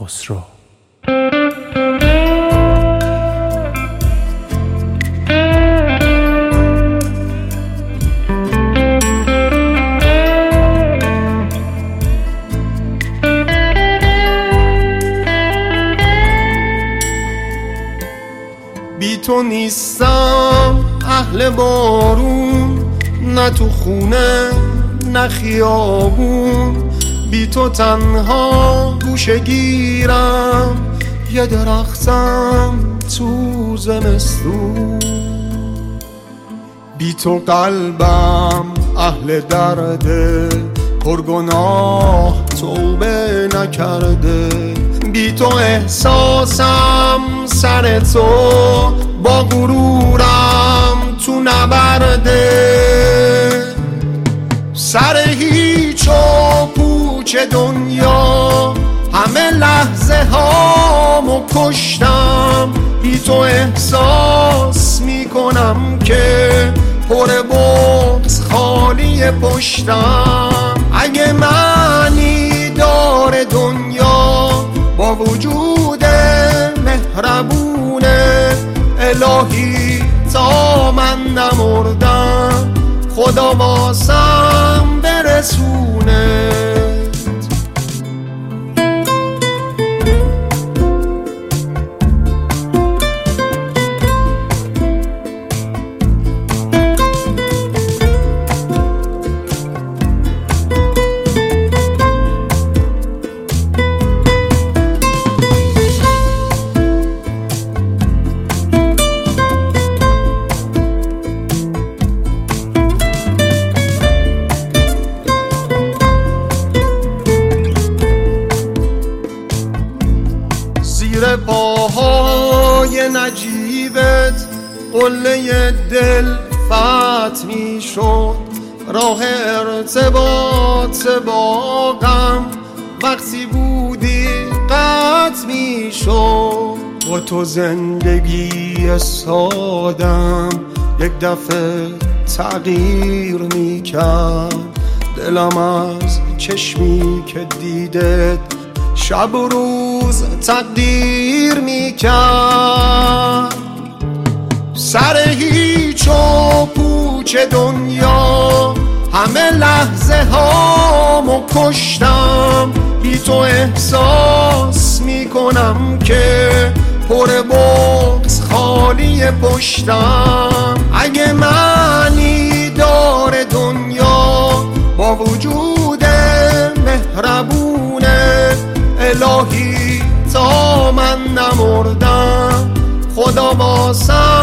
خسرو. بی تو نیستم اهل بارون، نه تو خونه نه خیابون. بی تو تنها گوشه گیرم، یه درختم تو زمستون. بی تو قلبم اهل درده، پرگناه توبه نکرده. بی تو احساسم سر تو، با غرورم تو نبرده. سر هیچ و پوچ دنیا همه لحظه هامو کشتم. بی تو احساس میکنم که پر بغض خالی پشتم. اگه معنی داره دنیا با وجود مهربونه، الهی تا من نمردم خدا واسم برسونه. زیر پاهای نجیبت قله دل فتح می شد. راه ارتباط با غم وقتی بودی قطع می شد. با تو زندگی سادم یک دفعه تغییر می کرد. دلم از چشمی که دیدت شب و روز تقدیر میکرد. سر هیچ و پوچ دنیا همه لحظه هامو کشتم. بی تو احساس میکنم که پر بغض خالی پشتم. اگه معنی داره دنیا با وجود مهربونه، الهی تا من نمردم خدا واسم